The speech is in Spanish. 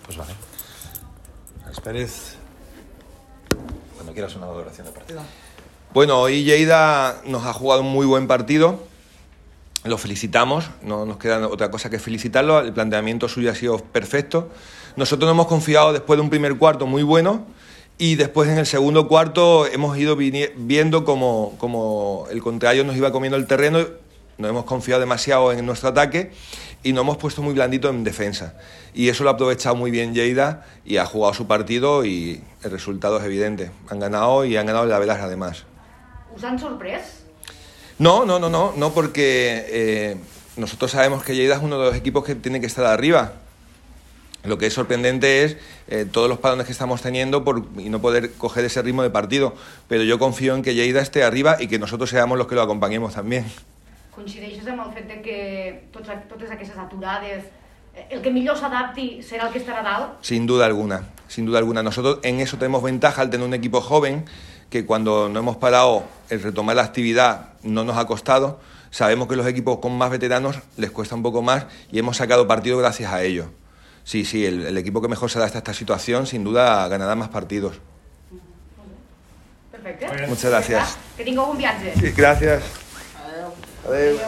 Pues vale. Alex Pérez, cuando quieras una valoración de partido. Bueno, hoy Lleida nos ha jugado un muy buen partido. Lo felicitamos, no nos queda otra cosa que felicitarlo. El planteamiento suyo ha sido perfecto. Nosotros nos hemos confiado después de un primer cuarto muy bueno y después en el segundo cuarto hemos ido viendo como el contrario nos iba comiendo el terreno. Nos hemos confiado demasiado en nuestro ataque y nos hemos puesto muy blandito en defensa. Y eso lo ha aprovechado muy bien Lleida y ha jugado su partido y el resultado es evidente. Han ganado y han ganado la velas además. ¿Us han sorprès? No, porque nosotros sabemos que Lleida es uno de los equipos que tiene que estar arriba. Lo que es sorprendente es todos los parones que estamos teniendo y no poder coger ese ritmo de partido. Pero yo confío en que Lleida esté arriba y que nosotros seamos los que lo acompañemos también. Coincideixes amb el fet de que totes aquestes aturades, el que millor s'adapti serà el que estarà dalt? Sin duda alguna. Nosotros en eso tenemos ventaja al tener un equipo joven, que cuando no hemos parado el retomar la actividad no nos ha costado. Sabemos que los equipos con más veteranos les cuesta un poco más y hemos sacado partido gracias a ello. Sí, el equipo que mejor se adapta a esta situación sin duda ganará más partidos. Perfecte. Muchas gracias. Que tingueu un viatge. Sí, gracias. Adeu.